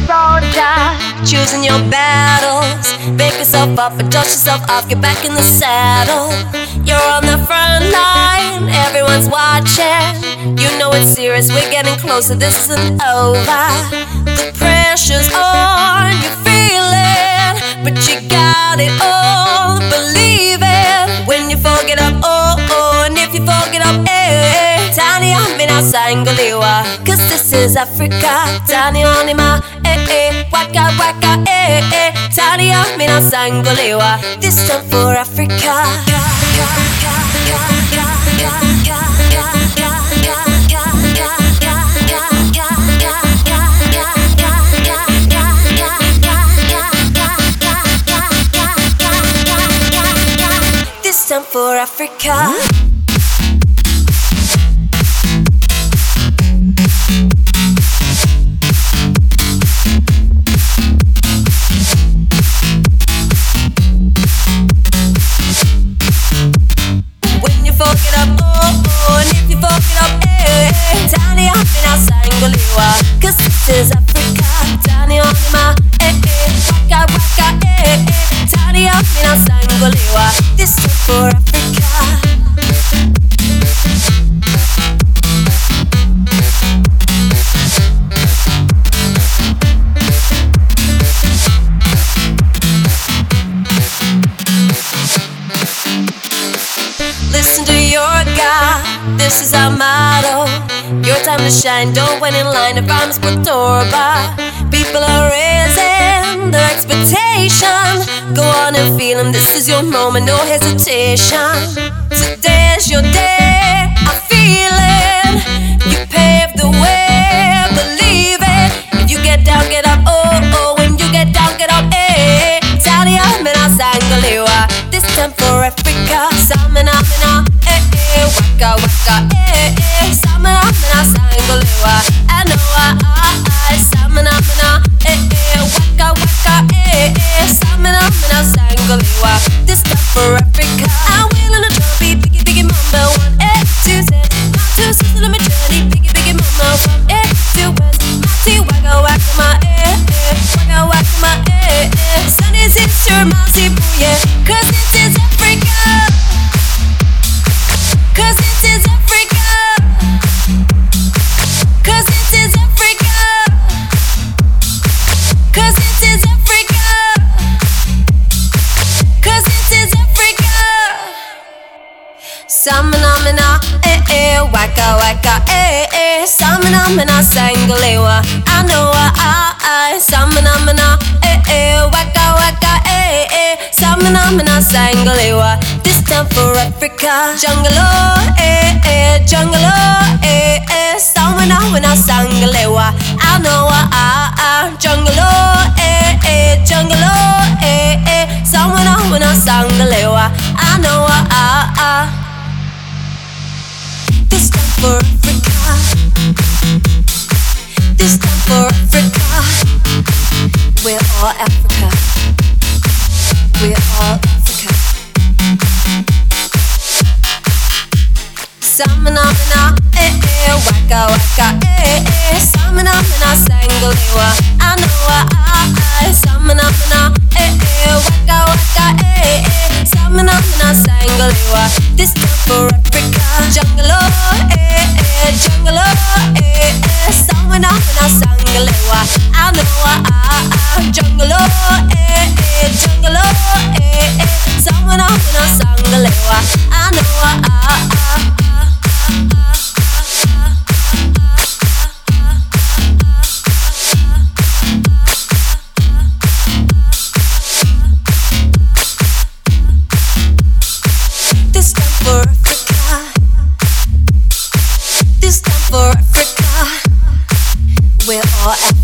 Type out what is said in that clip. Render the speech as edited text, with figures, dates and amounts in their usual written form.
soldier, choosing your battles. Pick yourself up and dust yourself off, get back in the saddle. You're on the front line, everyone's watching. You know it's serious, we're getting closer, this isn't over. The pressure's on, you feel it, but you got it all, believe it. When you forget up, oh, oh, and if you forget up, eh, tani amina sangaliwa, cause this is Africa. Tani onima, waka waka, tani amina sangaliwa, this time for Africa. This time for Africa. Forget up, oh, oh, and if you forget up, tani amina sangaliwa, cause this is Africa. Tani onima, waka waka, tani amina sangaliwa, this is for Africa. Listen to your God, this is our motto. Your time to shine, don't wait in line. If I'm Torba, people are raising their expectation. Go on and feel them, this is your moment, no hesitation. Today's your day, I feel it. You paved the way, believe it. If you get down, get up, oh, oh. When you get down, get up, eh. Tani amina sangaliwa, this time for Africa. Samina, waka waka, samina, sangaliwa. I know samina, waka waka, samina, sangaliwa. This time for Africa. I'm willing to jump, biggie, biggie, mama. 1, 2, 7, not 2, 6, let me journey, biggie, biggie, mama. From A to West, Mati, waka waka, my waka waka, my Sundays it's your mousy booyah, cause it is Africa. Cause it is Africa. Cause it is Africa. Cause it is Africa. Cause it is Africa. Samina, waka waka, samina, sangalewa. I know samina, waka waka, samina, sangalewa. This time for Africa. Jungle, jungle, samina, sangalewa. I know jungle, jungle, samina, sangalewa. I know this time for Africa. This time for Africa. We're all Africa. We're all Africa. Samina, waka waka, samina, sangaliwa. I know samina, waka waka, samina, sangaliwa. This time for Africa. Jungle, jungle, samina, sangaliwa. I know jungle, jungle, samina, sangaliwa. I know this time for Africa. This time for Africa. We're all Africa.